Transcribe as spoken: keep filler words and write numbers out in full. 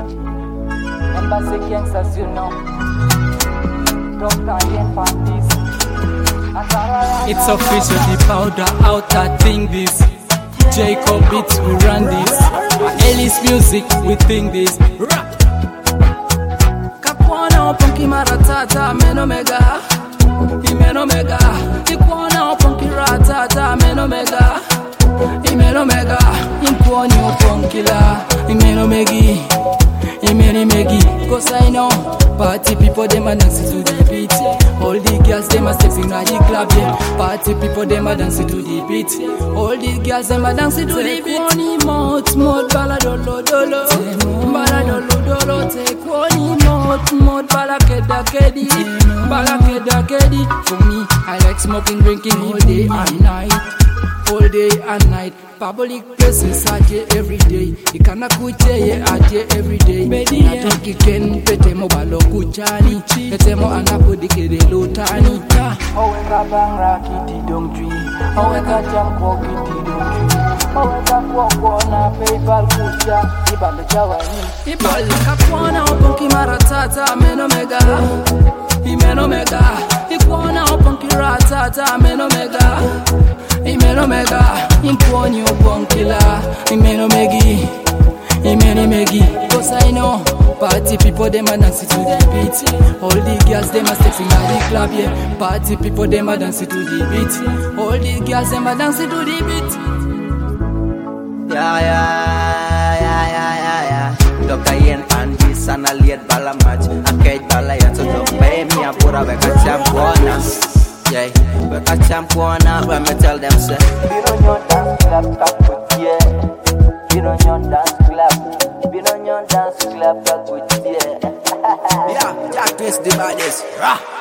Embassy gangsters, you know. It's official, the powder out, I think this. Jacob Beats, we run this. Ellis Music, we think this. Kakwana oponki maratata, meno mega. Imeno mega. Ikwana oponki ratata, meno mega. Imeno mega. Imkwani oponki la. Imeno megi. Imeni megi. Cause I know party people, them a dance to the beat. All the girls, them a sexing at the club, yeah. Party people, them a dance to the beat. All the girls, them a dance to the beat. Take one mouth, mouth, bala dolo dolo. Bala dolo dolo. Take one mouth, mouth, bala keda kedi. Bala keda kedi. For me, I like smoking, drinking all day and night. All day and night. Public places out here every day. Ikana kuche ye out here every day. Natoki ken pete mo balo kuchani. Pete mo anapo dikede lotani. Oweka bangra kiti dongtri. Oweka jamko kiti dongtri. Oweka kwa kwa na PayPal kucha. Ibalo chawani. Ibalo kakwana oponki maratata meno mega. Imeno mega. Ikwana oponki ratata meno mega. Imeno mega. Imkwani oponki la. Imeno megi. Imeni megi. Cause I know party people, them a dance to the beat. All the girls, them a sexing at the club, yeah. Party people, them a dance to the beat. All the girls, them a dance to the beat. Yeah, yeah, yeah, yeah, yeah, yeah. Doctor Ian and this and a late ball match. A cage ball, yeah, so don't pay me a put a back a champion. Yeah, back a champion, when me tell them, say, Been on your dance club, back with yeah. Been on your dance club. Been on your dance club, back with yeah. yeah, Jack is the baddest. Rah.